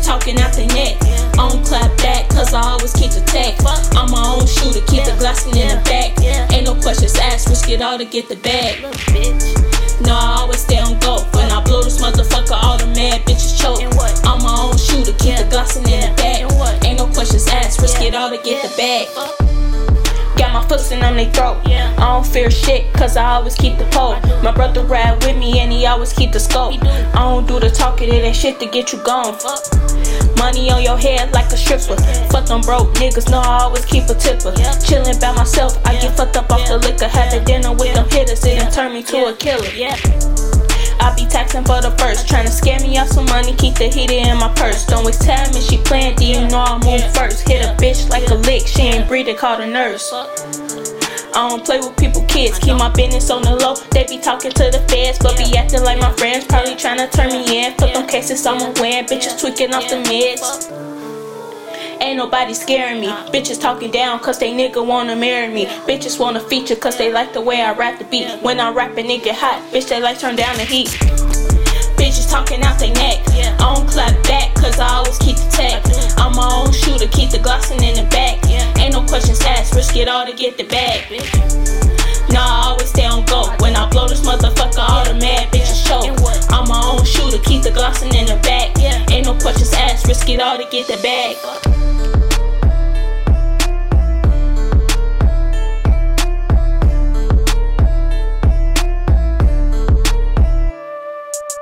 talking out their neck. I don't clap back, cause I always keep the tech. I'm my own shooter, keep the glassing in the back. Ain't no questions asked, risk it all to get the bag. No, I always stay on go. When I blow this motherfucker, all the mad bitches choke. I'm my own shooter, keep the glassing in the back. Ain't no questions asked, risk it all to get the bag. Got my foot on their throat. I don't fear shit, cause I always keep the pole. My brother ride with me and he always keep the scope. I don't do the talking, it ain't shit to get you gone. Money on your head like a stripper. Fuck them broke niggas, know I always keep a tipper. Chillin' by myself, I get fucked up off the liquor. Having dinner with them hitters, it done turn me to a killer. I be taxing for the first, tryna scare me out some money, keep the heater in my purse. Don't waste time if she playin', do you know I move first? Hit a bitch like a lick, she ain't breathing, call the nurse. I don't play with people, kids, keep my business on the low. They be talking to the feds, but be acting like my friends, probably tryna turn me in. Fuck them cases I'ma win, bitches tweaking off the meds. Ain't nobody scaring me. Bitches talking down cause they nigga wanna marry me. Bitches wanna feature cause they like the way I rap the beat. When I rap and it get hot, bitch they like turn down the heat. Bitches talking out they neck. I don't clap back cause I always keep the tech. I'm my own shooter, keep the glossing in the back. Ain't no questions asked, risk it all to get the bag. Nah, I always stay on go. When I blow this motherfucker, all the mad bitches choke. I'm my own shooter, keep the glossing in the back. Ain't no questions asked, risk it all to get the bag.